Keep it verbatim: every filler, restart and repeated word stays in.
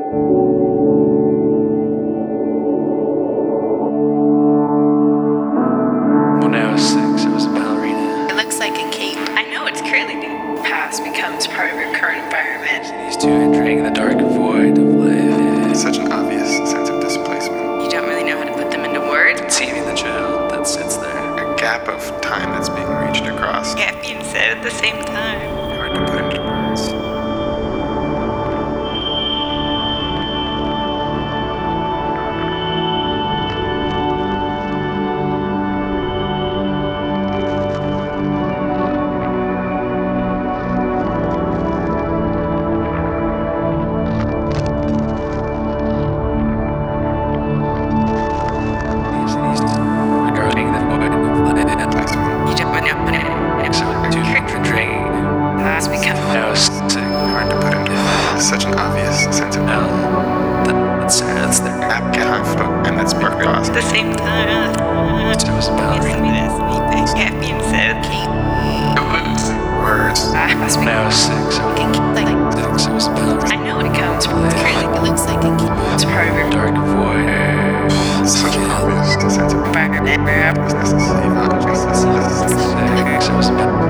When I was six, I was a ballerina. It looks like a cape. I know it's curly new. Past becomes part of your current environment. These two entering the dark void of life. Such an obvious sense of displacement. You don't really know how to put them into words. Conceiving the child that sits there. A gap of time that's being reached across. Can't be said at the same time. Hard to put into words. These, these regarding the void of life. You don't know how to So two entering. Past becomes I was sick. Hard to put into words. Such an obvious sense of Now, that's that's there. gap of time that's being across. at the same time. I was a ballerina. Can't be said. Cape. Words. Past When I was six, I was like six. I was a ballerina. I know it comes from it's curly. It looks like a cape. It's part of your Dark void. Such an obvious sense of environment. business. Six. I was a ballerina.